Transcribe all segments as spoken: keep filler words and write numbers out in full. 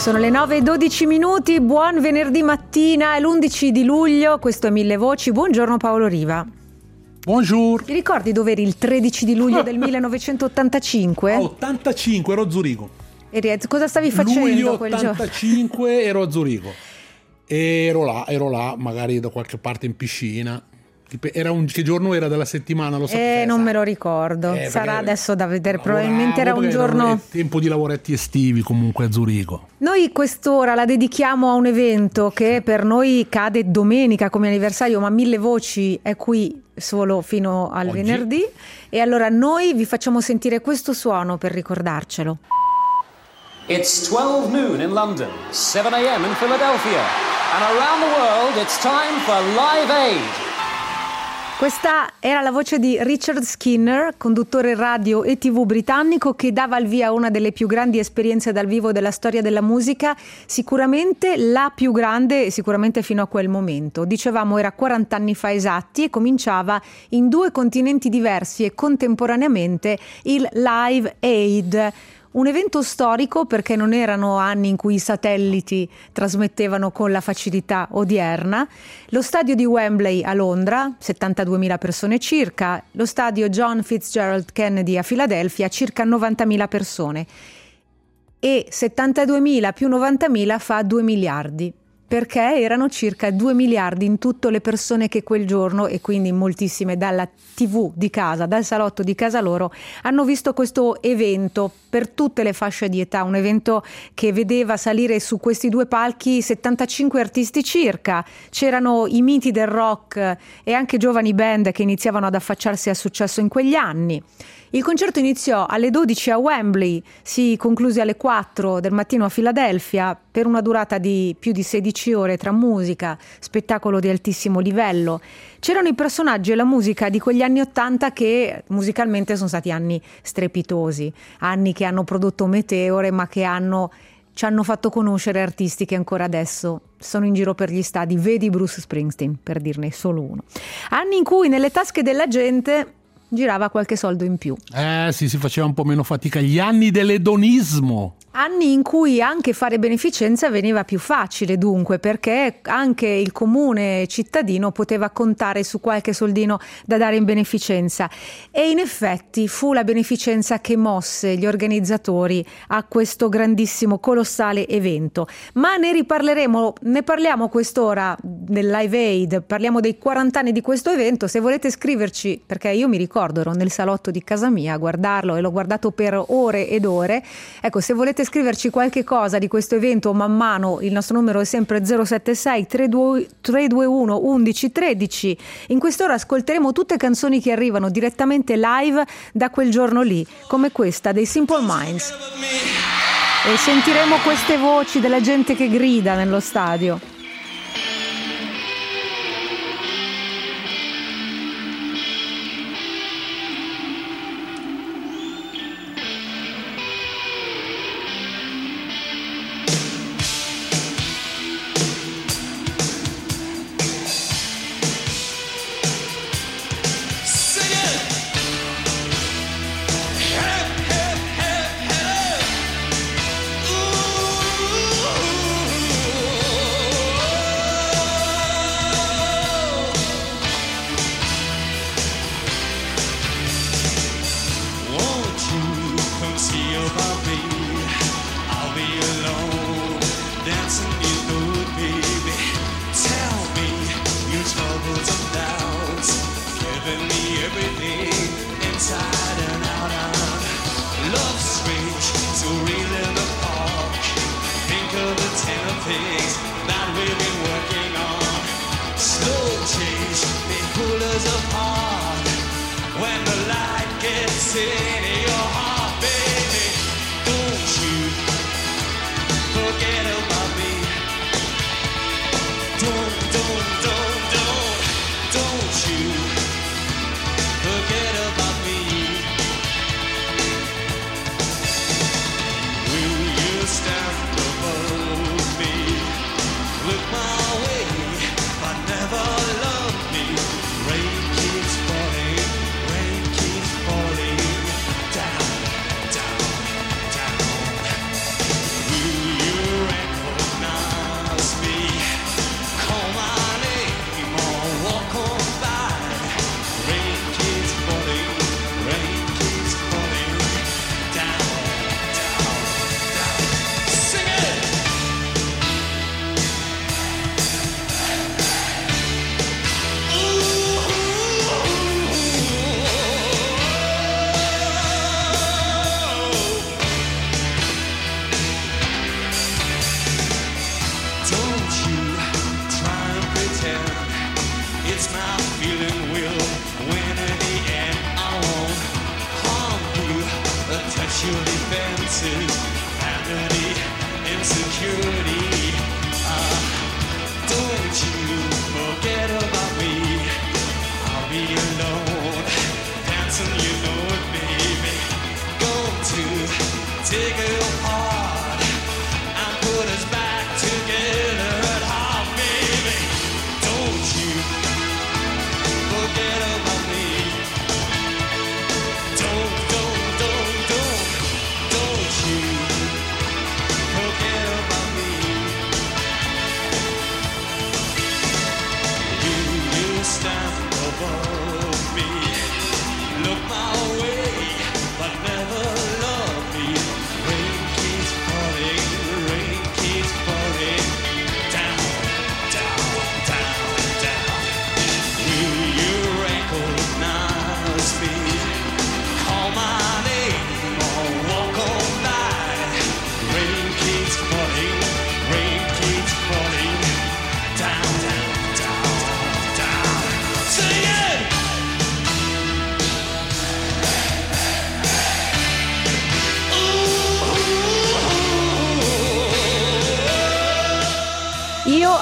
Sono le nove e dodici minuti, buon venerdì mattina, è l'undici di luglio, questo è Mille Voci. Buongiorno Paolo Riva. Buongiorno. Ti ricordi dove eri il tredici di luglio del millenovecentottantacinque? Ah, ottantacinque, ero a Zurigo. Eri, cosa stavi facendo Luglio quel giorno? ottantacinque ero a Zurigo. Ero là, ero là, magari da qualche parte in piscina. Era un, che giorno era della settimana? Lo so. Eh, non me lo ricordo. Eh, Sarà adesso da vedere. Probabilmente era un giorno. Era tempo di lavoretti estivi comunque a Zurigo. Noi quest'ora la dedichiamo a un evento che per noi cade domenica come anniversario, ma Mille Voci è qui solo fino al Oggi. venerdì. E allora noi vi facciamo sentire questo suono per ricordarcelo. It's twelve noon in London, seven a.m. in Philadelphia, and around the world it's time for Live Aid. Questa era la voce di Richard Skinner, conduttore radio e tivù britannico che dava il via a una delle più grandi esperienze dal vivo della storia della musica, sicuramente la più grande, sicuramente fino a quel momento. Dicevamo era quaranta anni fa esatti e cominciava in due continenti diversi e contemporaneamente il Live Aid. Un evento storico perché non erano anni in cui i satelliti trasmettevano con la facilità odierna. Lo stadio di Wembley a Londra, settantaduemila persone circa. Lo stadio John Fitzgerald Kennedy a Filadelfia, circa novantamila persone. E settantaduemila più novantamila fa due miliardi. Perché erano circa due miliardi in tutto le persone che quel giorno, e quindi moltissime dalla tivù di casa, dal salotto di casa loro, hanno visto questo evento per tutte le fasce di età, un evento che vedeva salire su questi due palchi settantacinque artisti circa. C'erano i miti del rock e anche giovani band che iniziavano ad affacciarsi al successo in quegli anni. Il concerto iniziò alle dodici a Wembley, si concluse alle quattro del mattino a Filadelfia per una durata di più di sedici ore tra musica, spettacolo di altissimo livello. C'erano i personaggi e la musica di quegli anni Ottanta che musicalmente sono stati anni strepitosi, anni che hanno prodotto meteore ma che hanno, ci hanno fatto conoscere artisti che ancora adesso sono in giro per gli stadi. Vedi Bruce Springsteen, per dirne solo uno. Anni in cui nelle tasche della gente girava qualche soldo in più. Eh sì, si faceva un po' meno fatica. Gli anni dell'edonismo. Anni in cui anche fare beneficenza veniva più facile, dunque, perché anche il comune cittadino poteva contare su qualche soldino da dare in beneficenza. E in effetti fu la beneficenza che mosse gli organizzatori a questo grandissimo, colossale evento. Ma ne riparleremo, ne parliamo quest'ora del Live Aid, parliamo dei quaranta anni di questo evento. Se volete scriverci, perché io mi ricordo, ero nel salotto di casa mia a guardarlo e l'ho guardato per ore ed ore. Ecco, se volete scriverci qualche cosa di questo evento man mano, il nostro numero è sempre zero sette sei tre due uno uno uno tredici. In quest'ora ascolteremo tutte canzoni che arrivano direttamente live da quel giorno lì, come questa dei Simple Minds, e sentiremo queste voci della gente che grida nello stadio. Rain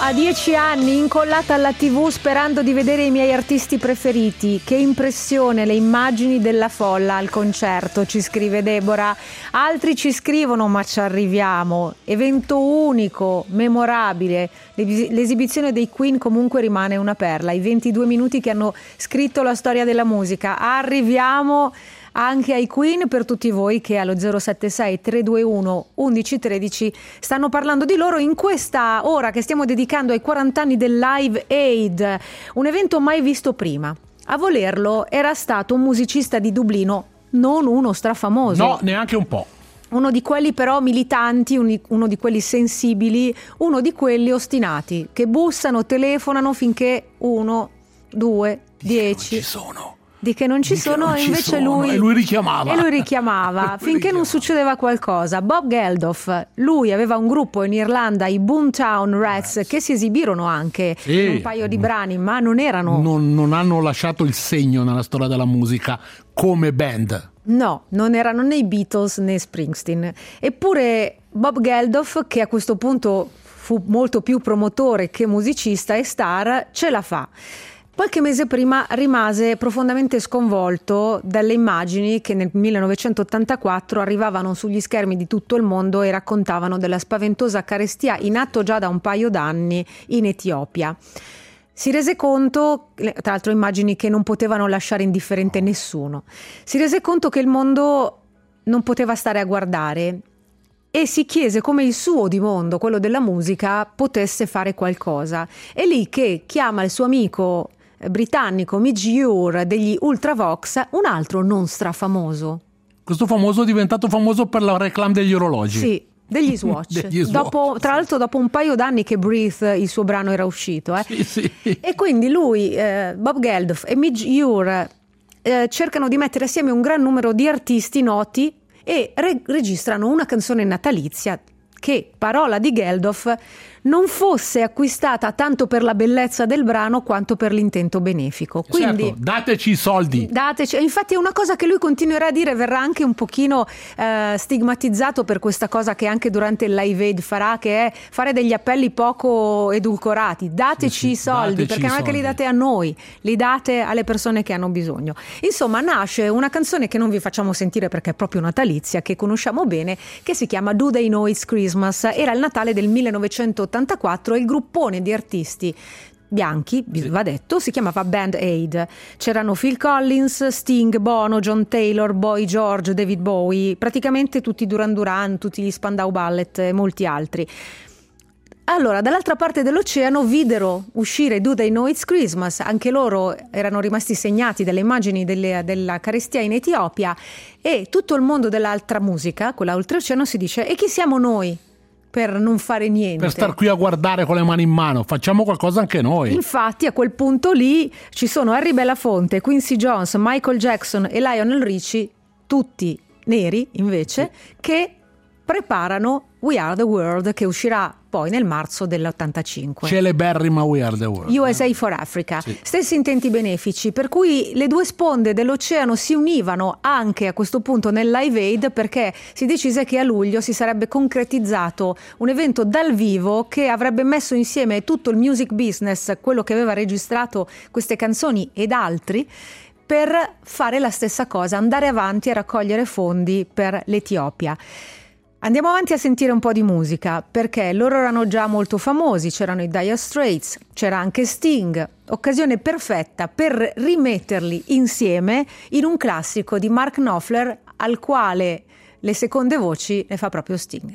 a dieci anni incollata alla tivù sperando di vedere i miei artisti preferiti. Che impressione le immagini della folla al concerto, ci scrive Deborah. Altri ci scrivono: ma ci arriviamo. Evento unico, memorabile. L'esibizione dei Queen comunque rimane una perla. I ventidue minuti che hanno scritto la storia della musica. Arriviamo anche ai Queen per tutti voi che allo zero sette sei tre due uno uno uno uno tre stanno parlando di loro in questa ora che stiamo dedicando ai quaranta anni del Live Aid, un evento mai visto prima. A volerlo era stato un musicista di Dublino, non uno strafamoso. No, neanche un po'. Uno di quelli però militanti, uno di quelli sensibili, uno di quelli ostinati che bussano, telefonano finché uno, due, dieci... Non ci sono. Di che non ci Di sono non e ci invece sono. lui e lui richiamava e lui richiamava lui finché richiamava. Non succedeva qualcosa. Bob Geldof, lui aveva un gruppo in Irlanda, i Boomtown Rats, Rats. che si esibirono anche sì. in un paio di brani, ma non erano non, non hanno lasciato il segno nella storia della musica come band. No, non erano né i Beatles né Springsteen. Eppure Bob Geldof, che a questo punto fu molto più promotore che musicista e star, ce la fa. Qualche mese prima rimase profondamente sconvolto dalle immagini che nel millenovecentottantaquattro arrivavano sugli schermi di tutto il mondo e raccontavano della spaventosa carestia in atto già da un paio d'anni in Etiopia. Si rese conto, tra l'altro immagini che non potevano lasciare indifferente nessuno, si rese conto che il mondo non poteva stare a guardare e si chiese come il suo di mondo, quello della musica, potesse fare qualcosa. È lì che chiama il suo amico britannico Midge Ure degli Ultravox, un altro non strafamoso. Questo famoso è diventato famoso per la reclame degli orologi. Sì, degli Swatch. degli Swatch. Dopo, tra l'altro dopo un paio d'anni che Breathe, il suo brano, era uscito. Eh. Sì, sì. E quindi lui, eh, Bob Geldof e Midge Ure eh, cercano di mettere assieme un gran numero di artisti noti e re- registrano una canzone natalizia che, parola di Geldof, non fosse acquistata tanto per la bellezza del brano quanto per l'intento benefico. Quindi certo, dateci i soldi. Dateci. Infatti è una cosa che lui continuerà a dire, verrà anche un pochino eh, stigmatizzato per questa cosa che anche durante il Live Aid farà, che è fare degli appelli poco edulcorati. Dateci sì, sì, i soldi, dateci perché non è che li date a noi, li date alle persone che hanno bisogno. Insomma, nasce una canzone che non vi facciamo sentire perché è proprio natalizia, che conosciamo bene, che si chiama Do They Know It's Christmas. Era il Natale del millenovecentottantaquattro e il gruppone di artisti bianchi, va detto, si chiamava Band Aid. C'erano Phil Collins, Sting, Bono, John Taylor, Boy George, David Bowie, praticamente tutti i Duran Duran, tutti gli Spandau Ballet e molti altri. Allora, dall'altra parte dell'oceano videro uscire Do They Know It's Christmas, anche loro erano rimasti segnati dalle immagini delle, della carestia in Etiopia, e tutto il mondo dell'altra musica, quella oltreoceano, si dice: e chi siamo noi per non fare niente? Per star qui a guardare con le mani in mano, facciamo qualcosa anche noi. Infatti a quel punto lì ci sono Harry Belafonte, Quincy Jones, Michael Jackson e Lionel Richie, tutti neri invece, sì, che preparano We Are The World, che uscirà poi nel marzo dell'ottantacinque. Celeberrima We Are The World. U S A for Africa. Sì. Stessi intenti benefici, per cui le due sponde dell'oceano si univano anche a questo punto nel Live Aid, perché si decise che a luglio si sarebbe concretizzato un evento dal vivo che avrebbe messo insieme tutto il music business, quello che aveva registrato queste canzoni ed altri, per fare la stessa cosa, andare avanti a raccogliere fondi per l'Etiopia. Andiamo avanti a sentire un po' di musica, perché loro erano già molto famosi, c'erano i Dire Straits, c'era anche Sting, occasione perfetta per rimetterli insieme in un classico di Mark Knopfler, al quale le seconde voci le fa proprio Sting.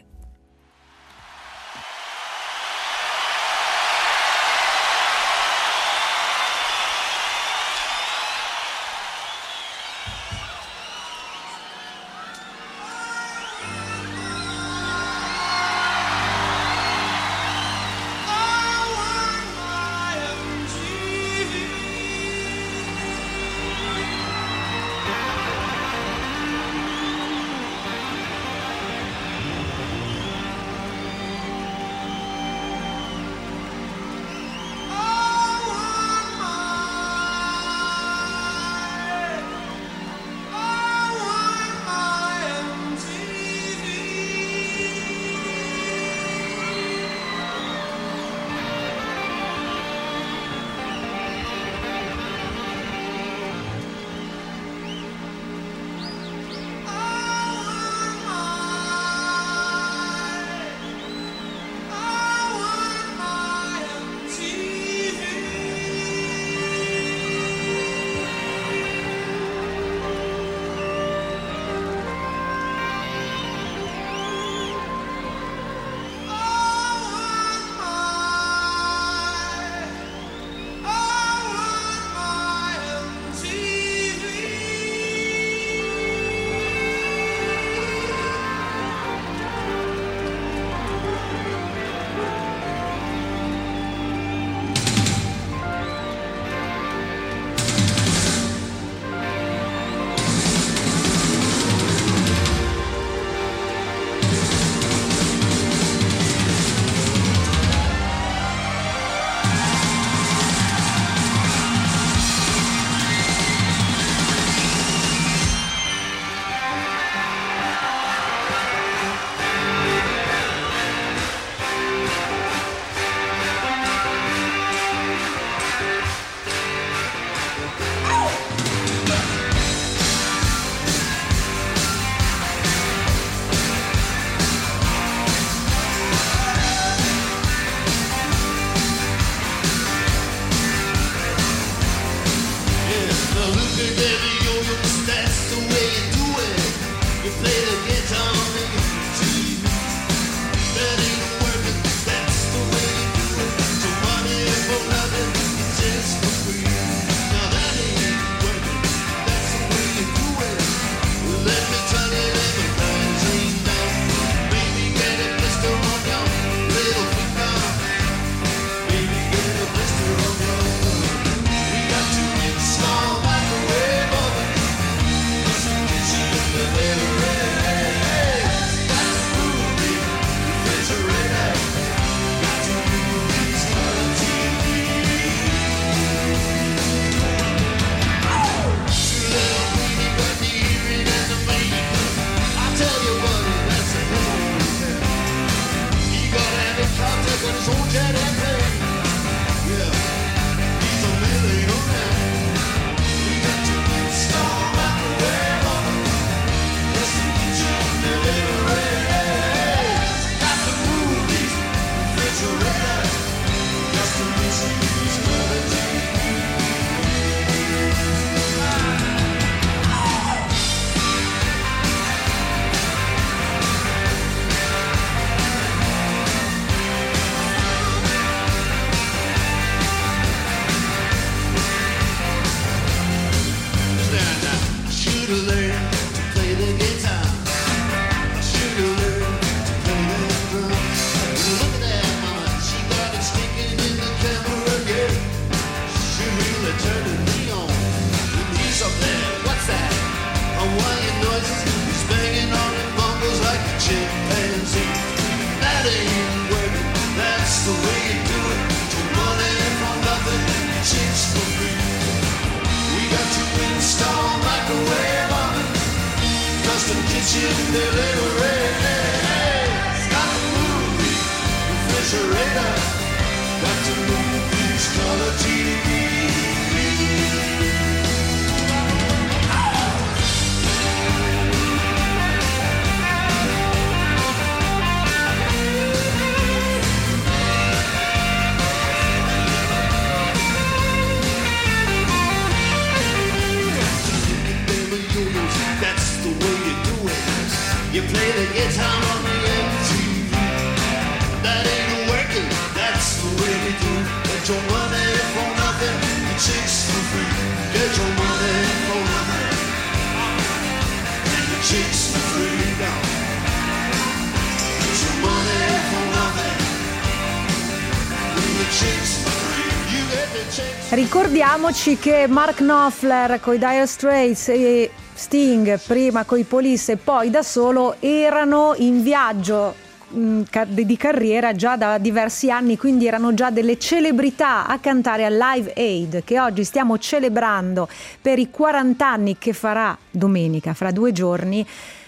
Ricordiamoci che Mark Knopfler coi Dire Straits e Sting, prima coi Police e poi da solo, erano in viaggio mh, di carriera già da diversi anni, quindi erano già delle celebrità a cantare al Live Aid, che oggi stiamo celebrando per i quaranta anni che farà domenica, fra due giorni.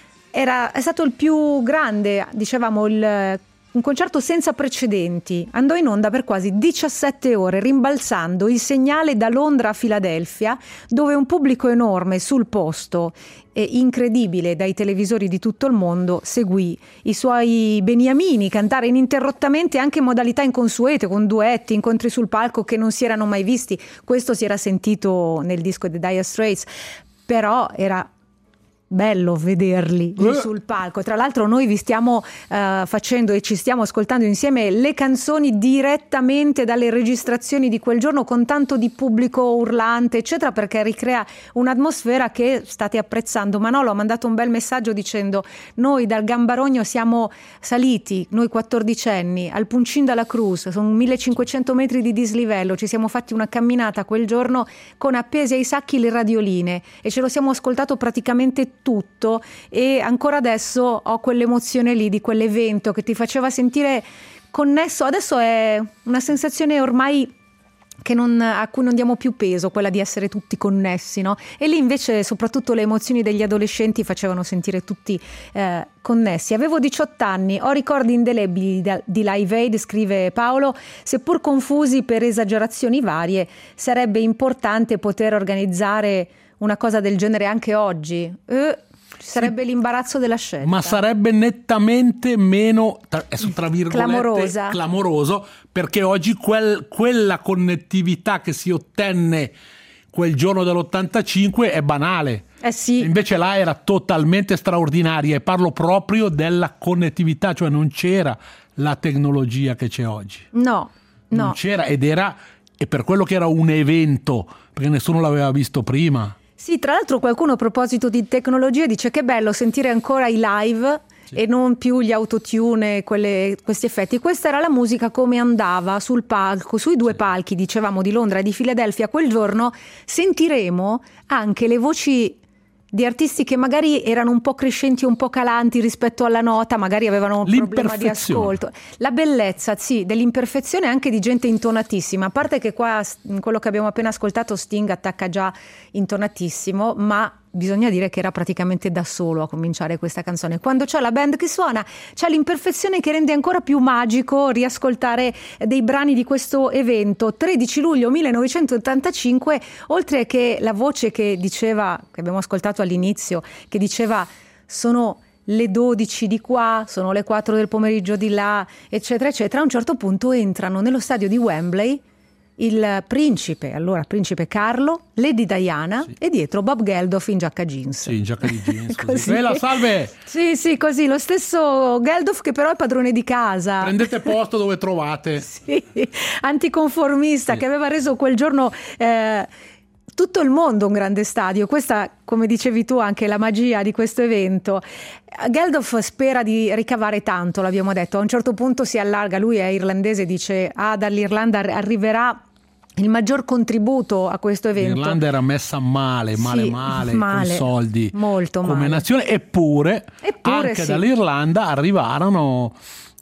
Era, è stato il più grande, dicevamo, il un concerto senza precedenti. Andò in onda per quasi diciassette ore, rimbalzando il segnale da Londra a Filadelfia, dove un pubblico enorme sul posto e incredibile dai televisori di tutto il mondo seguì i suoi beniamini cantare ininterrottamente, anche in modalità inconsuete, con duetti, incontri sul palco che non si erano mai visti. Questo si era sentito nel disco dei Dire Straits, però era bello vederli lì sul palco. Tra l'altro noi vi stiamo uh, facendo e ci stiamo ascoltando insieme le canzoni direttamente dalle registrazioni di quel giorno, con tanto di pubblico urlante eccetera, perché ricrea un'atmosfera che state apprezzando. Manolo ha mandato un bel messaggio dicendo: noi dal Gambarogno siamo saliti, noi quattordicenni, al Puncin dalla Cruz, sono millecinquecento metri di dislivello, ci siamo fatti una camminata quel giorno con appesi ai sacchi le radioline e ce lo siamo ascoltato praticamente tutto, e ancora adesso ho quell'emozione lì di quell'evento che ti faceva sentire connesso. Adesso è una sensazione ormai che non, a cui non diamo più peso, quella di essere tutti connessi, no? E lì invece soprattutto le emozioni degli adolescenti facevano sentire tutti eh, connessi. Avevo diciotto anni, ho ricordi indelebili di Live Aid, scrive Paolo, seppur confusi per esagerazioni varie. Sarebbe importante poter organizzare una cosa del genere anche oggi. Eh, sarebbe sì, l'imbarazzo della scelta. Ma sarebbe nettamente meno, tra, tra virgolette, clamorosa. clamoroso, perché oggi quel, quella connettività che si ottenne quel giorno dell'ottantacinque è banale. Eh sì. Invece là era totalmente straordinaria, e parlo proprio della connettività, cioè non c'era la tecnologia che c'è oggi. No, no. Non c'era, ed era, e per quello che era un evento, perché nessuno l'aveva visto prima. Sì, tra l'altro qualcuno a proposito di tecnologia dice che è bello sentire ancora i live e non più gli autotune, quelle, questi effetti. Questa era la musica come andava sul palco, sui due palchi, dicevamo, di Londra e di Filadelfia. Quel giorno sentiremo anche le voci di artisti che magari erano un po' crescenti, un po' calanti rispetto alla nota, magari avevano un problema di ascolto. La bellezza, sì, dell'imperfezione anche di gente intonatissima, a parte che qua in quello che abbiamo appena ascoltato Sting attacca già intonatissimo, ma bisogna dire che era praticamente da solo a cominciare questa canzone. Quando c'è la band che suona, c'è l'imperfezione che rende ancora più magico riascoltare dei brani di questo evento. tredici luglio millenovecentottantacinque, oltre che la voce che diceva, che abbiamo ascoltato all'inizio, che diceva sono le dodici di qua, sono le quattro del pomeriggio di là, eccetera eccetera, a un certo punto entrano nello stadio di Wembley il principe, allora principe Carlo, Lady Diana, sì, e dietro Bob Geldof in giacca jeans. Sì, in giacca di jeans. Così. Bella, salve! Sì, sì, così, lo stesso Geldof che però è padrone di casa. Prendete posto dove trovate. Sì, anticonformista, sì, che aveva reso quel giorno eh, tutto il mondo un grande stadio. Questa, come dicevi tu, anche la magia di questo evento. Geldof spera di ricavare tanto, l'abbiamo detto. A un certo punto si allarga, lui è irlandese, dice ah, dall'Irlanda arriverà il maggior contributo a questo evento. L'Irlanda era messa male, male, sì, male, male, con soldi, molto come male. nazione, eppure, eppure anche sì, dall'Irlanda arrivarono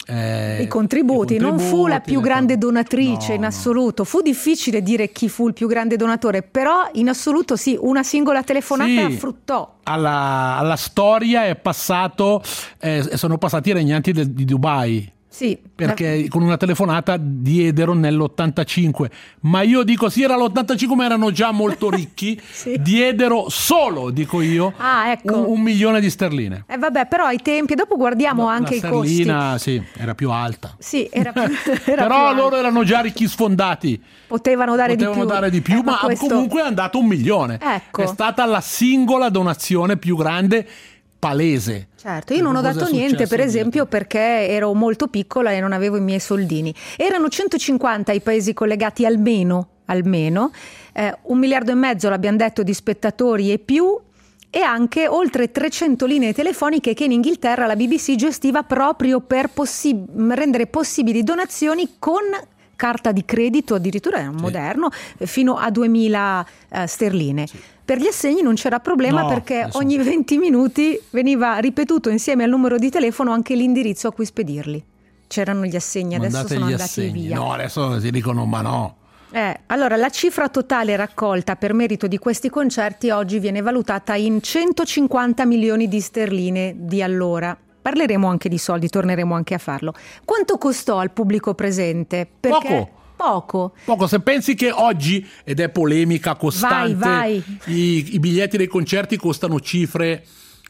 eh, i, contributi. I contributi. Non fu la più grande donatrice, no, in assoluto. No. Fu difficile dire chi fu il più grande donatore, però in assoluto sì, una singola telefonata sì, affruttò. Alla, alla storia è passato, eh, sono passati i regnanti del, di Dubai. Sì, perché con una telefonata diedero nell'ottantacinque, ma io dico sì, era l'ottantacinque, ma erano già molto ricchi. Sì. Diedero solo, dico io, ah, ecco, un, un milione di sterline. Eh vabbè, però ai tempi, dopo guardiamo no, anche i costi. La sterlina sì, era più alta. Sì, era più, era però più loro erano già ricchi sfondati. Potevano dare Potevano di più, dare di più eh, ma, ma questo... comunque è andato un milione. Ecco. È stata la singola donazione più grande palese. Certo, io non ho dato niente, per esempio, perché ero molto piccola e non avevo i miei soldini. Erano centocinquanta i paesi collegati almeno, almeno eh, un miliardo e mezzo, l'abbiamo detto, di spettatori e più, e anche oltre trecento linee telefoniche che in Inghilterra la B B C gestiva proprio per possi- rendere possibili donazioni con carta di credito, addirittura era un sì, moderno, fino a duemila eh, sterline. Sì. Per gli assegni non c'era problema, no, perché adesso... ogni venti minuti veniva ripetuto insieme al numero di telefono anche l'indirizzo a cui spedirli. C'erano gli assegni, adesso Mandate sono gli andati assegni. via. No, adesso si dicono ma no. Eh, allora, la cifra totale raccolta per merito di questi concerti oggi viene valutata in centocinquanta milioni di sterline di allora. Parleremo anche di soldi, torneremo anche a farlo. Quanto costò al pubblico presente? Perché... Poco. Poco. Poco, se pensi che oggi, ed è polemica costante, vai, vai. I, i biglietti dei concerti costano cifre,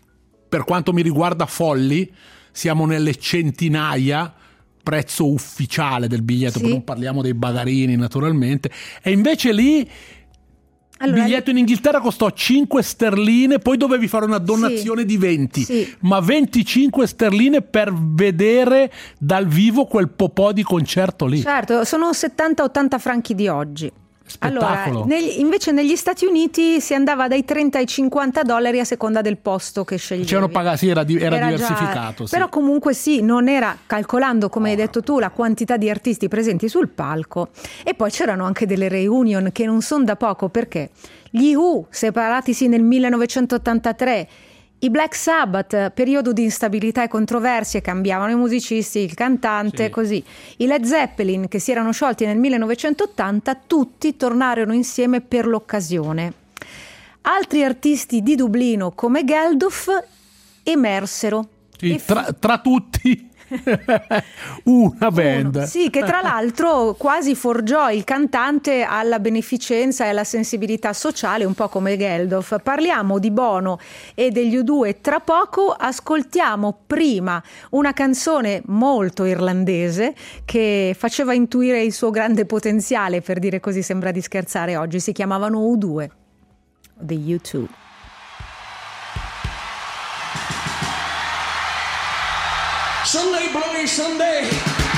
per quanto mi riguarda, folli, siamo nelle centinaia, prezzo ufficiale del biglietto, sì, non parliamo dei bagarini naturalmente, e invece lì il allora, biglietto in Inghilterra costò cinque sterline, poi dovevi fare una donazione sì, di venti, sì, ma venticinque sterline per vedere dal vivo quel popò di concerto lì. Certo, sono settanta ottanta franchi di oggi. Spettacolo. Allora, negli, invece negli Stati Uniti si andava dai trenta ai cinquanta dollari a seconda del posto che sceglievi. C'erano pagati, sì, era, era, era diversificato. Già, sì. Però comunque sì, non era, calcolando come oh. hai detto tu, la quantità di artisti presenti sul palco. E poi c'erano anche delle reunion che non sono da poco, perché gli Who, separatisi nel millenovecentottantatré, i Black Sabbath, periodo di instabilità e controversie, cambiavano i musicisti, il cantante, sì, così. I Led Zeppelin, che si erano sciolti nel millenovecentottanta, tutti tornarono insieme per l'occasione. Altri artisti di Dublino come Geldof emersero Sì, tra, tra tutti una band. Uno. Sì, che tra l'altro quasi forgiò il cantante alla beneficenza e alla sensibilità sociale, un po' come Geldof. Parliamo di Bono e degli U due tra poco. Ascoltiamo prima una canzone molto irlandese che faceva intuire il suo grande potenziale, per dire così, sembra di scherzare oggi. Si chiamavano U due, The U due. Sunday, bloody Sunday.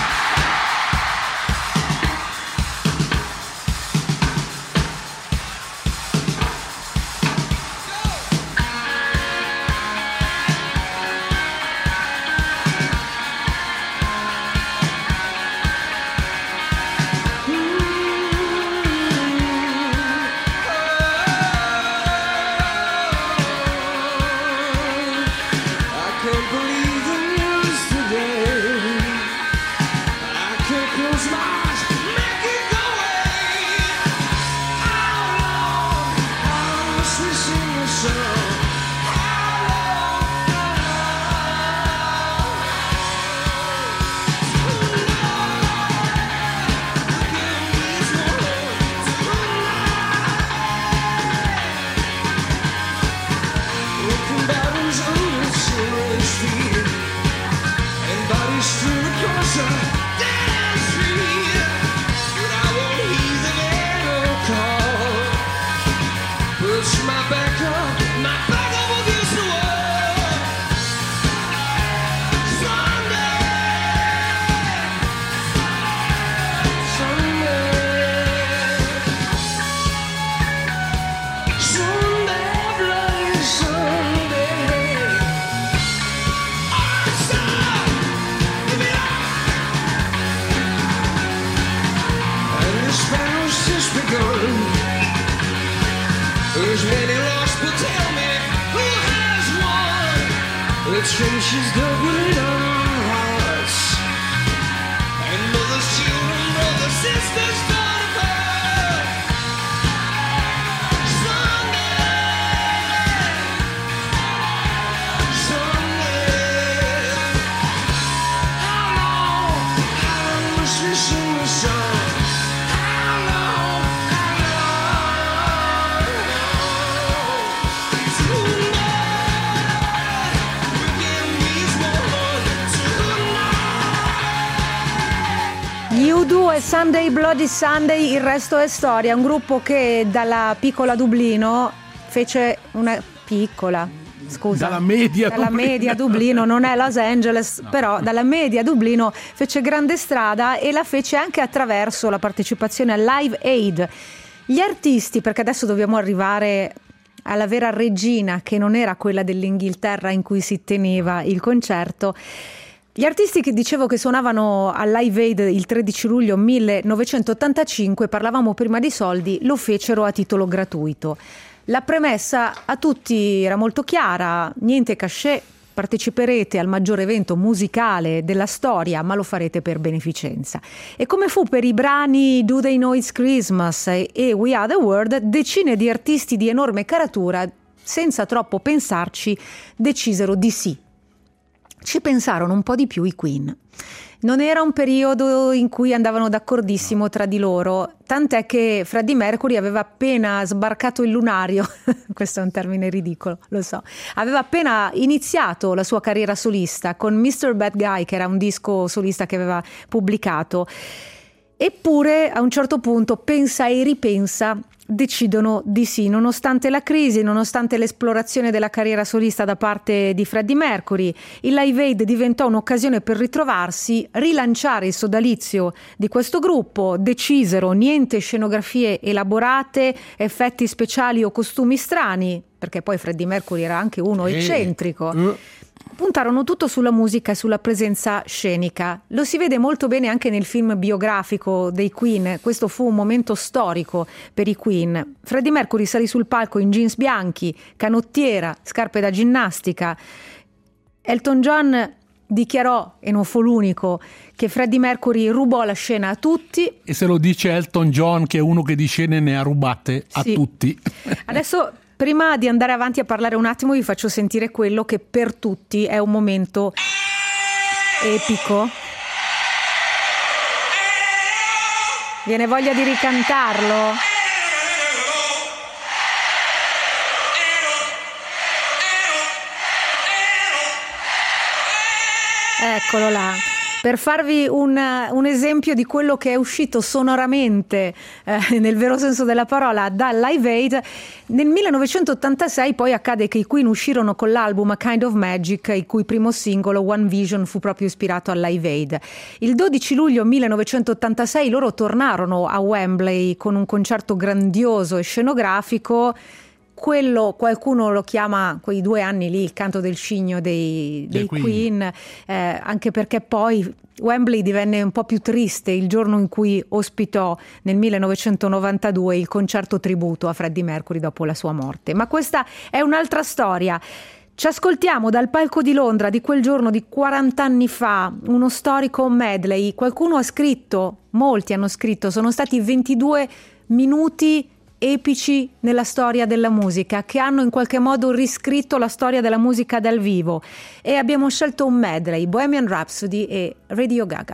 Trenches dug with our hearts, and mothers, children, brothers, sisters torn apart. Sunday, Sunday, how long, how long must we sing the song? How long, how long, tonight. Gli U due, Sunday Bloody Sunday, il resto è storia. Un gruppo che dalla piccola Dublino fece una piccola, scusa, dalla media dalla Dublino. media Dublino, non è Los Angeles, no. Però dalla media Dublino fece grande strada e la fece anche attraverso la partecipazione al Live Aid. Gli artisti, perché adesso dobbiamo arrivare alla vera regina, che non era quella dell'Inghilterra in cui si teneva il concerto. Gli artisti che dicevo che suonavano al Live Aid il tredici luglio millenovecentottantacinque, parlavamo prima di soldi, lo fecero a titolo gratuito. La premessa a tutti era molto chiara: niente cachet, parteciperete al maggiore evento musicale della storia, ma lo farete per beneficenza. E come fu per i brani Do They Know It's Christmas e We Are The World, decine di artisti di enorme caratura, senza troppo pensarci, decisero di sì. Ci pensarono un po' di più i Queen. Non era un periodo in cui andavano d'accordissimo tra di loro, tant'è che Freddie Mercury aveva appena sbarcato il lunario, questo è un termine ridicolo, lo so, aveva appena iniziato la sua carriera solista con mister Bad Guy, che era un disco solista che aveva pubblicato. Eppure a un certo punto, pensa e ripensa, decidono di sì, nonostante la crisi, nonostante l'esplorazione della carriera solista da parte di Freddie Mercury. Il Live Aid diventò un'occasione per ritrovarsi, rilanciare il sodalizio di questo gruppo. Decisero niente scenografie elaborate, effetti speciali o costumi strani, perché poi Freddie Mercury era anche uno eccentrico. Uh. Puntarono tutto sulla musica e sulla presenza scenica. Lo si vede molto bene anche nel film biografico dei Queen. Questo fu un momento storico per i Queen. Freddie Mercury salì sul palco in jeans bianchi, canottiera, scarpe da ginnastica. Elton John dichiarò, e non fu l'unico, che Freddie Mercury rubò la scena a tutti. E se lo dice Elton John, che è uno che di scene ne ha rubate a sì. tutti. Adesso Prima di andare avanti a parlare un attimo vi faccio sentire quello che per tutti è un momento epico. Viene voglia di ricantarlo? Eccolo là. Per farvi un, un esempio di quello che è uscito sonoramente, eh, nel vero senso della parola, da Live Aid, nel millenovecentottantasei poi accade che i Queen uscirono con l'album A Kind of Magic, il cui primo singolo, One Vision, fu proprio ispirato a Live Aid. Il dodici luglio millenovecentottantasei loro tornarono a Wembley con un concerto grandioso e scenografico. Quello qualcuno lo chiama, quei due anni lì, il canto del cigno dei, dei Queen, Queen eh, anche perché poi Wembley divenne un po' più triste il giorno in cui ospitò nel millenovecentonovantadue il concerto tributo a Freddie Mercury dopo la sua morte. Ma questa è un'altra storia. Ci ascoltiamo dal palco di Londra di quel giorno di quaranta anni fa uno storico medley. Qualcuno ha scritto, molti hanno scritto, sono stati ventidue minuti epici nella storia della musica, che hanno in qualche modo riscritto la storia della musica dal vivo, e abbiamo scelto un medley, Bohemian Rhapsody e Radio Gaga.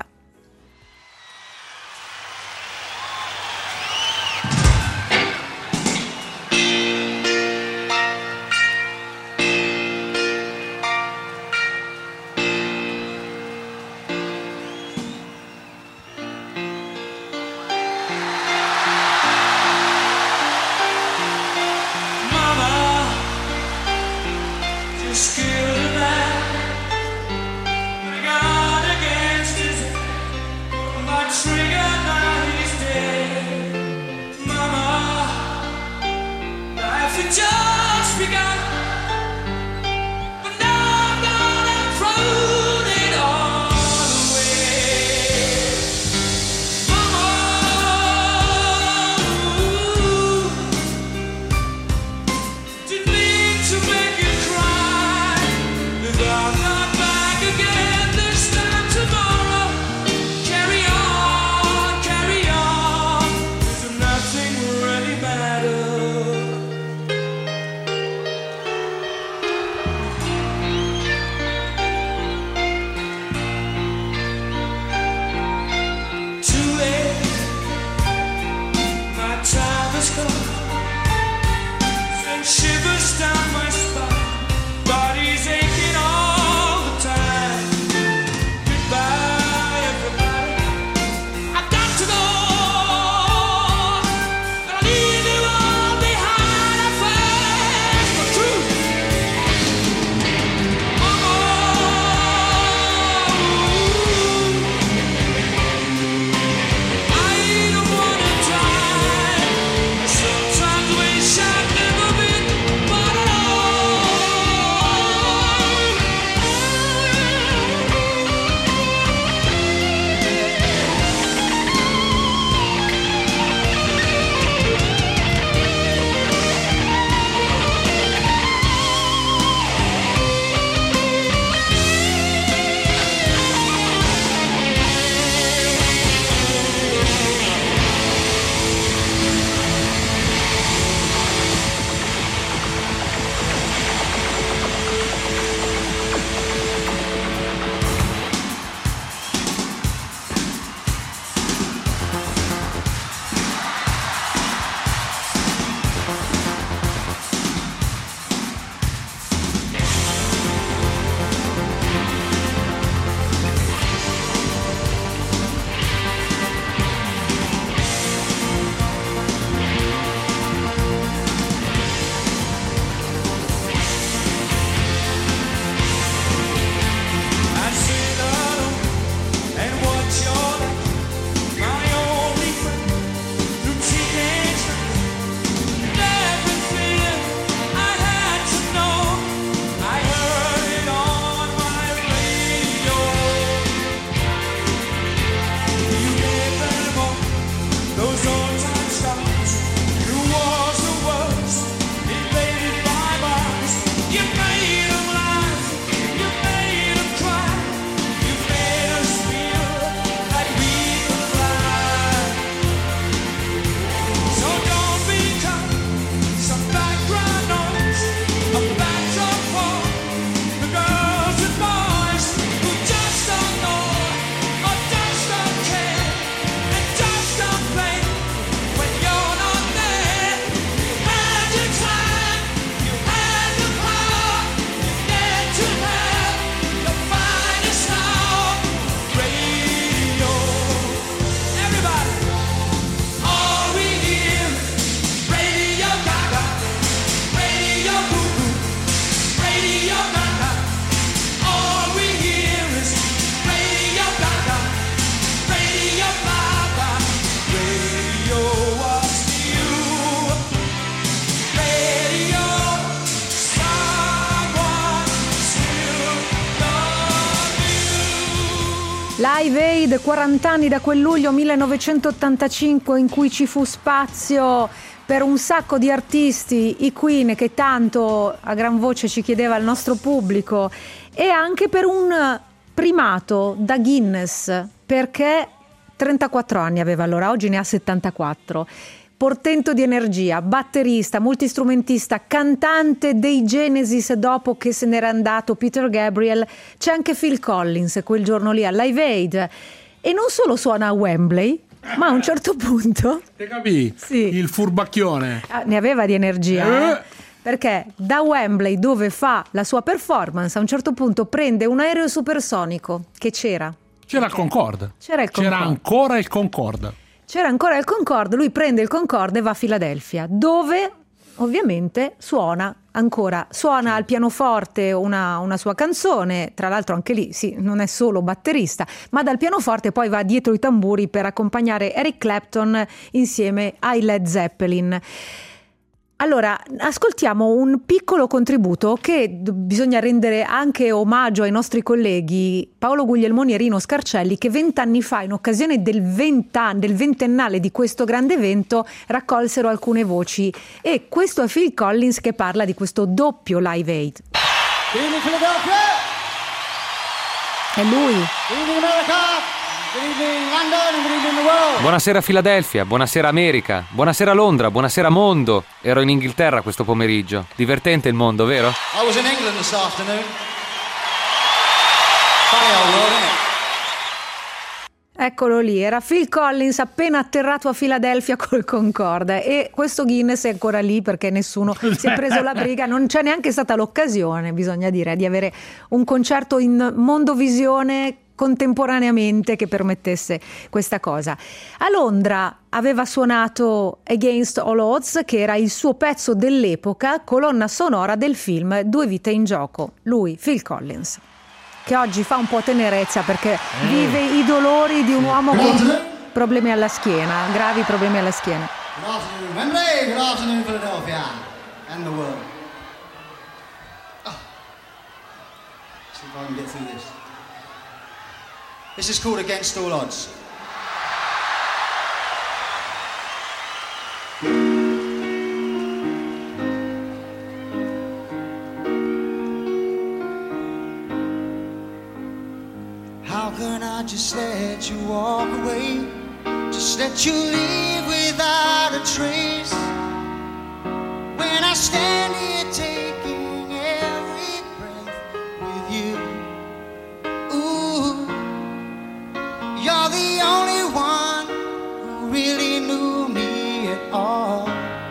Sometimes wish I'd never been Live Aid, quaranta anni da quel luglio millenovecentottantacinque in cui ci fu spazio per un sacco di artisti, i Queen, che tanto a gran voce ci chiedeva il nostro pubblico, e anche per un primato da Guinness, perché trentaquattro anni aveva allora, oggi ne ha settantaquattro. Portento di energia, batterista, multistrumentista, cantante dei Genesis dopo che se n'era andato Peter Gabriel. C'è anche Phil Collins quel giorno lì al Live Aid, e non solo suona a Wembley, ma a un certo punto, Te capì? Sì. Il furbacchione. Ah, ne aveva di energia, Eh. eh? Perché da Wembley, dove fa la sua performance, a un certo punto prende un aereo supersonico che c'era. C'era il Concorde. C'era il C'era Concorde. ancora il Concorde. C'era ancora il Concorde, lui prende il Concorde e va a Filadelfia, dove ovviamente suona ancora, suona al pianoforte una, una sua canzone, tra l'altro anche lì sì, non è solo batterista, ma dal pianoforte poi va dietro i tamburi per accompagnare Eric Clapton insieme ai Led Zeppelin. Allora, ascoltiamo un piccolo contributo che d- bisogna rendere anche omaggio ai nostri colleghi Paolo Guglielmoni e Rino Scarcelli, che vent'anni fa, in occasione del, vent'anni, del ventennale di questo grande evento, raccolsero alcune voci. E questo è Phil Collins che parla di questo doppio Live Aid. Good evening, Philadelphia. È lui. Good evening, America. Good evening, London, and good evening, the world. Buonasera Filadelfia, buonasera America, buonasera Londra, buonasera mondo. Ero in Inghilterra questo pomeriggio. Divertente il mondo, vero? I was in England this afternoon. Funny old world, isn't it? Eccolo lì, era Phil Collins appena atterrato a Filadelfia col Concorde, e questo Guinness è ancora lì perché nessuno si è preso la briga, non c'è neanche stata l'occasione, bisogna dire, di avere un concerto in Mondovisione contemporaneamente che permettesse questa cosa. A Londra aveva suonato Against All Odds, che era il suo pezzo dell'epoca, colonna sonora del film Due vite in gioco. Lui, Phil Collins, che oggi fa un po' tenerezza perché vive i dolori di un uomo con problemi alla schiena, gravi problemi alla schiena. Good afternoon, Wembley. Good afternoon, Philadelphia, and the world. Oh. See if I can get through this. This is called Against All Odds. How can I just let you walk away? Just let you leave without a trace? When I stand here taking every breath with you. Ooh, you're the only one who really knew me at all.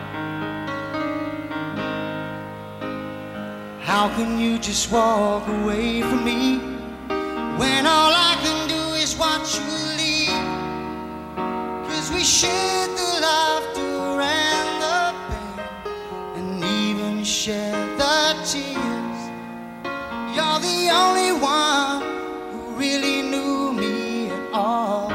How can you just walk away from me when all I can do is watch you leave? 'Cause we shared the laughter and the pain, and even shared the tears. You're the only one who really knew me at all.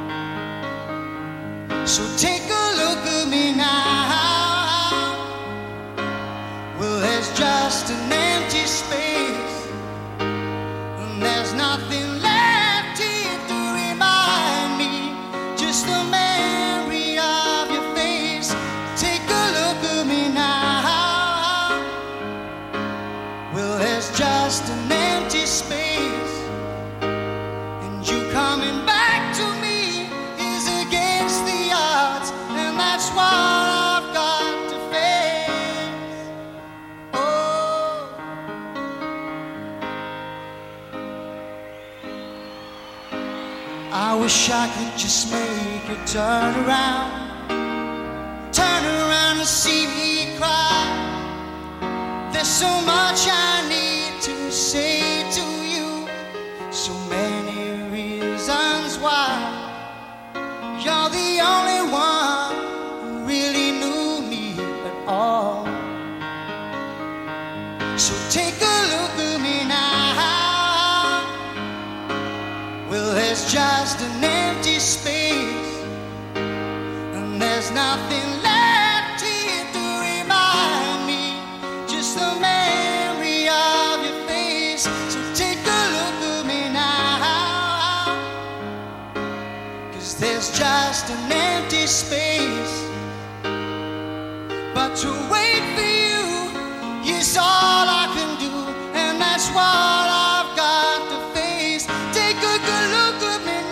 So take a look at me now. Well, there's just an empty space, and there's nothing left here to remind me, just the memory of your face. Take a look at me now. Well, there's just an empty space, and you coming back to me is against the odds, and that's what I've got to face. Oh, I wish I could just make you turn around, turn around and see me cry. There's so much I need to say to you, so many reasons why. You're the only one who really knew me at all. So take a look at me now. Well, there's just an empty space, and there's nothing left here to remind me, just the memory of your face. So take a look at me now. an empty space. But to wait for you is all I can do, and that's what I've got to face. Take a good look at me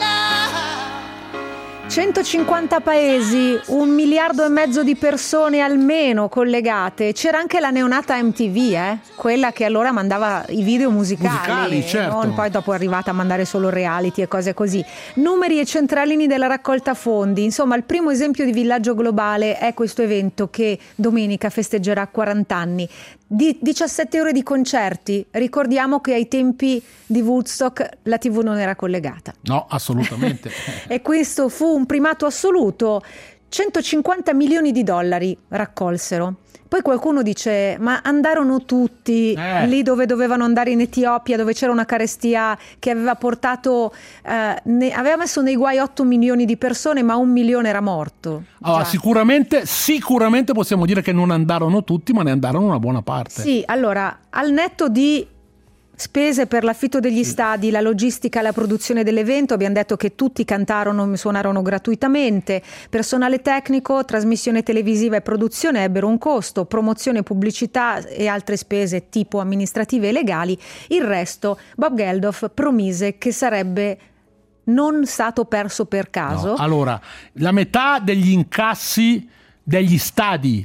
now. centocinquanta paesi, un miliardo e mezzo di persone almeno collegate. C'era anche la neonata M T V, eh? Quella che allora mandava i video musicali, musicali certo. Non poi dopo è arrivata a mandare solo reality e cose così. Numeri e centralini della raccolta fondi. Insomma, il primo esempio di villaggio globale è questo evento che domenica festeggerà quaranta anni. Di diciassette ore di concerti. Ricordiamo che ai tempi di Woodstock la tivù non era collegata. No, assolutamente. E questo fu un primato assoluto. centocinquanta milioni di dollari raccolsero. Poi qualcuno dice, ma andarono tutti eh. lì dove dovevano andare, in Etiopia, dove c'era una carestia che aveva portato, eh, ne, aveva messo nei guai otto milioni di persone, ma un milione era morto. Allora, sicuramente, sicuramente possiamo dire che non andarono tutti, ma ne andarono una buona parte. Sì, allora, al netto di spese per l'affitto degli stadi, la logistica e la produzione dell'evento, abbiamo detto che tutti cantarono, suonarono gratuitamente, personale tecnico, trasmissione televisiva e produzione ebbero un costo, promozione, pubblicità e altre spese tipo amministrative e legali. Il resto Bob Geldof promise che sarebbe non stato perso per caso. No. Allora, la metà degli incassi degli stadi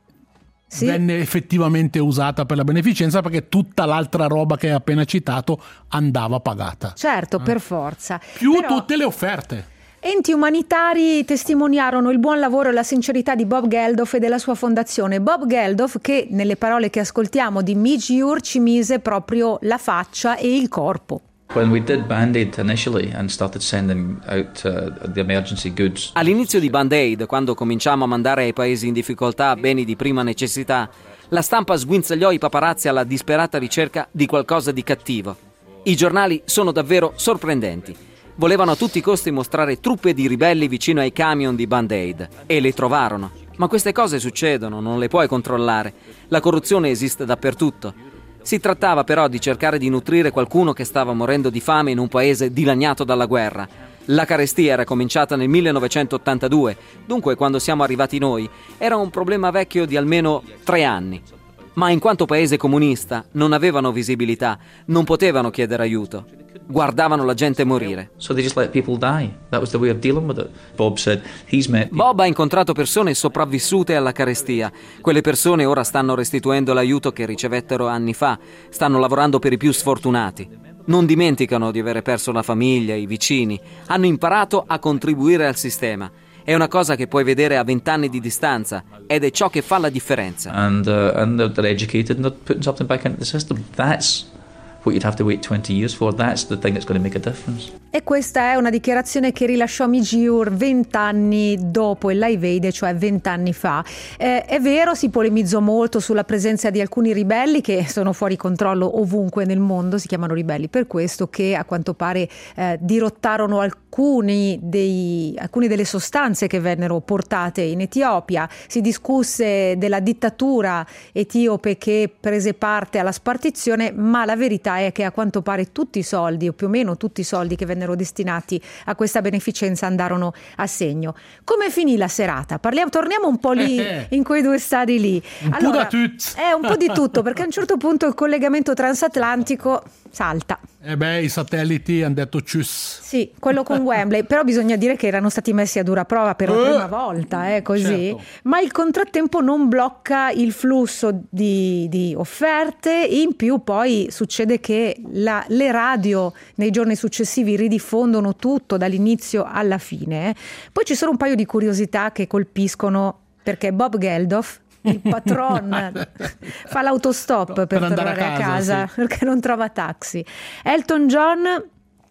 Sì. venne effettivamente usata per la beneficenza, perché tutta l'altra roba che hai appena citato andava pagata. Certo, eh. per forza. Più Però tutte le offerte. enti umanitari testimoniarono il buon lavoro e la sincerità di Bob Geldof e della sua fondazione. Bob Geldof che, nelle parole che ascoltiamo di Midge Ure, ci mise proprio la faccia e il corpo. When we did Band-Aid initially and started sending out uh, the emergency goods. All'inizio di Band-Aid, quando cominciamo a mandare ai paesi in difficoltà beni di prima necessità, la stampa sguinzagliò i paparazzi alla disperata ricerca di qualcosa di cattivo. I giornali sono davvero sorprendenti. Volevano a tutti i costi mostrare truppe di ribelli vicino ai camion di Band-Aid e le trovarono. Ma queste cose succedono, non le puoi controllare. La corruzione esiste dappertutto. Si trattava però di cercare di nutrire qualcuno che stava morendo di fame in un paese dilaniato dalla guerra. La carestia era cominciata nel millenovecentottantadue, dunque quando siamo arrivati noi era un problema vecchio di almeno tre anni. Ma in quanto paese comunista non avevano visibilità, non potevano chiedere aiuto. Guardavano la gente morire. So they just let people die. That was the way of dealing with it. Bob said he's met Bob ha incontrato persone sopravvissute alla carestia. Quelle persone ora stanno restituendo l'aiuto che ricevettero anni fa. Stanno lavorando per i più sfortunati. Non dimenticano di avere perso la famiglia, i vicini. Hanno imparato a contribuire al sistema. È una cosa che puoi vedere a vent'anni di distanza ed è ciò che fa la differenza. And uh, and they're, they're educated and they're putting something back into the system. That's what you'd have to wait twenty years for. That's the thing that's going to make a difference. E questa è una dichiarazione che rilasciò Midge Ure vent'anni dopo il Live Aid, cioè vent'anni fa. Eh, è vero, si polemizzò molto sulla presenza di alcuni ribelli che sono fuori controllo ovunque nel mondo, si chiamano ribelli per questo, che a quanto pare eh, dirottarono alcuni dei, alcune delle sostanze che vennero portate in Etiopia. Si discusse della dittatura etiope che prese parte alla spartizione, ma la verità è che a quanto pare tutti i soldi, o più o meno tutti i soldi che vennero destinati a questa beneficenza andarono a segno. Come finì la serata? Parliamo, torniamo un po' lì in quei due stadi lì. Un allora, po' da tutto. È un po' di tutto, perché a un certo punto il collegamento transatlantico salta. E beh, i satelliti hanno detto tschüss. Sì, quello con Wembley, però bisogna dire che erano stati messi a dura prova per la Eh, prima volta, eh, così. certo. Ma il contrattempo non blocca il flusso di, di offerte. In più poi succede che la, le radio nei giorni successivi ridiffondono tutto dall'inizio alla fine. Poi ci sono un paio di curiosità che colpiscono, perché Bob Geldof, il patron, fa l'autostop per, Per andare tornare a a casa, casa, sì. perché non trova taxi. Elton John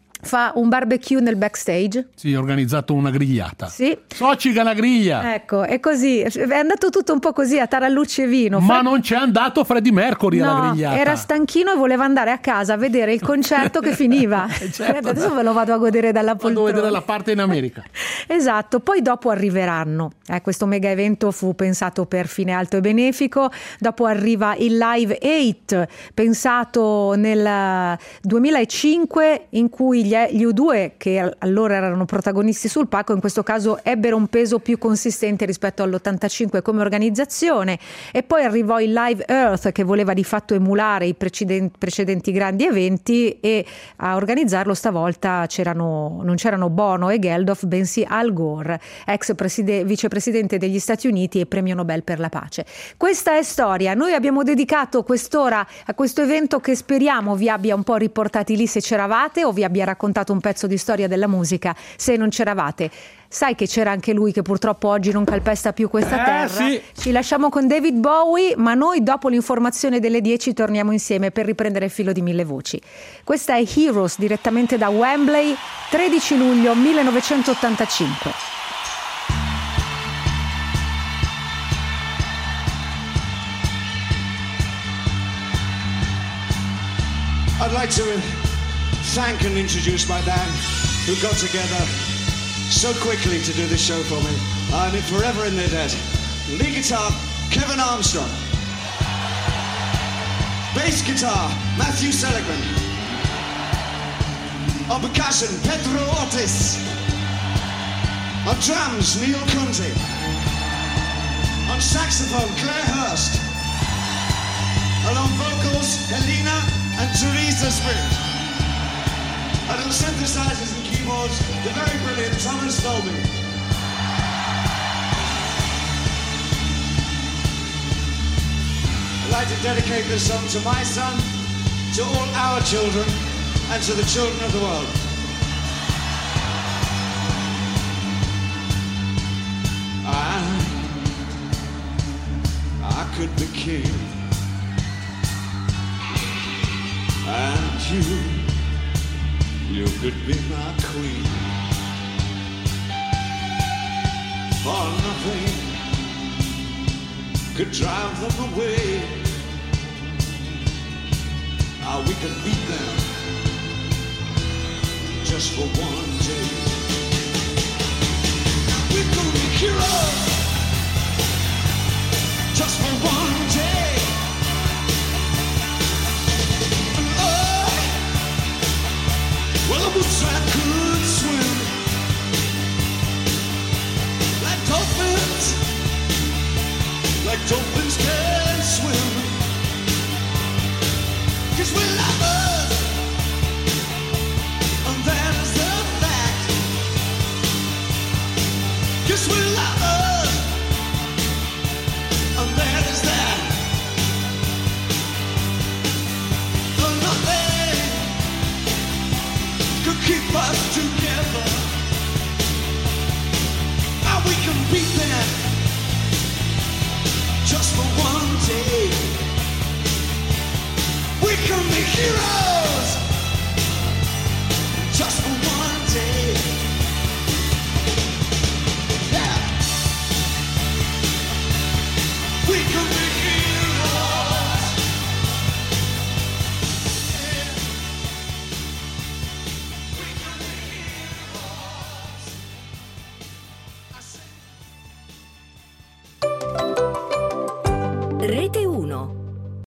fa un barbecue nel backstage. Sì, ho organizzato una grigliata. Sì. Socica la griglia. Ecco, è così, è andato tutto un po' così a tarallucce e vino. Ma Fred- non c'è andato Freddie Mercury alla No, grigliata. era stanchino e voleva andare a casa a vedere il concerto che finiva. Certo. Adesso ve lo vado a godere dalla Vado a poltrona. vedere la parte in America. Esatto, poi dopo arriveranno. Eh, questo mega evento fu pensato per fine alto e benefico. Dopo arriva il Live otto, pensato nel duemilacinque, in cui gli, gli U due, che allora erano protagonisti sul palco, in questo caso ebbero un peso più consistente rispetto all'ottantacinque come organizzazione, e poi arrivò il Live Earth, che voleva di fatto emulare i precedenti, precedenti grandi eventi, e a organizzarlo stavolta c'erano, non c'erano Bono e Geldof, bensì Al Gore, ex preside, vicepresidente degli Stati Uniti e premio Nobel per la pace. Questa è storia. Noi abbiamo dedicato quest'ora a questo evento che speriamo vi abbia un po' riportati lì se c'eravate, o vi abbia raccontato un pezzo di storia della musica se non c'eravate. Sai che c'era anche lui che purtroppo oggi non calpesta più questa eh, terra. Sì. Ci lasciamo con David Bowie, ma noi dopo l'informazione delle dieci torniamo insieme per riprendere il filo di Mille Voci. Questa è Heroes, direttamente da Wembley, tredici luglio millenovecentottantacinque. I'd like to thank and introduce my band who got together so quickly to do this show for me. I'm forever in their debt. Lead guitar, Kevin Armstrong. Bass guitar, Matthew Seligman. On percussion, Pedro Ortiz. On drums, Neil Conti. On saxophone, Claire Hurst. And on vocals, Helena and Teresa Sprint. And on synthesizers and keyboards, the very brilliant Thomas Dolby. I'd like to dedicate this song to my son, to all our children, and to the children of the world. I, I could be king, and you, you could be my queen. For nothing could drive them away. Ah, we could beat them just for one day. We could be heroes just for one day. And oh, well, I wish I could swim like dolphins, like dolphins can swim. 'Cause we love us, and that is the fact. 'Cause we love us, and that is that. And nothing could keep us together. Now we can beat them just for one day. We can be heroes.